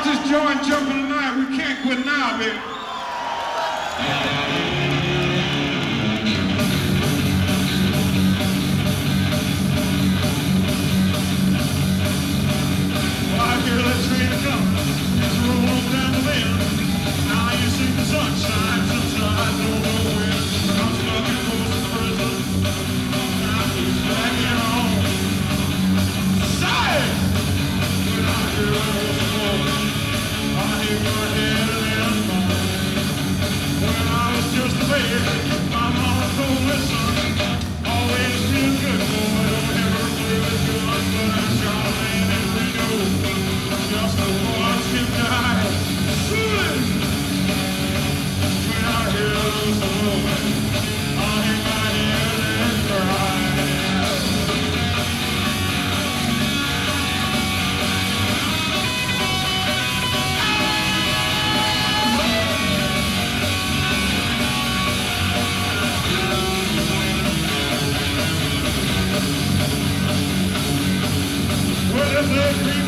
just join jumping tonight. We can't quit now, baby. Well, I hear that train coming. It's rolling down the lane. Now you see the sunshine, sunshine, no wind. I'm stuck in Folsom Prison. Now who's back here home? Say! When I hear those smoke, I hit my head and then when I was just a baby, my mama told me, son, always feel good, boy, don't ever play with guns, but I'm Charlene and we know just the ones can die. When I hear those smoke, I hit my head and cry. Well, if they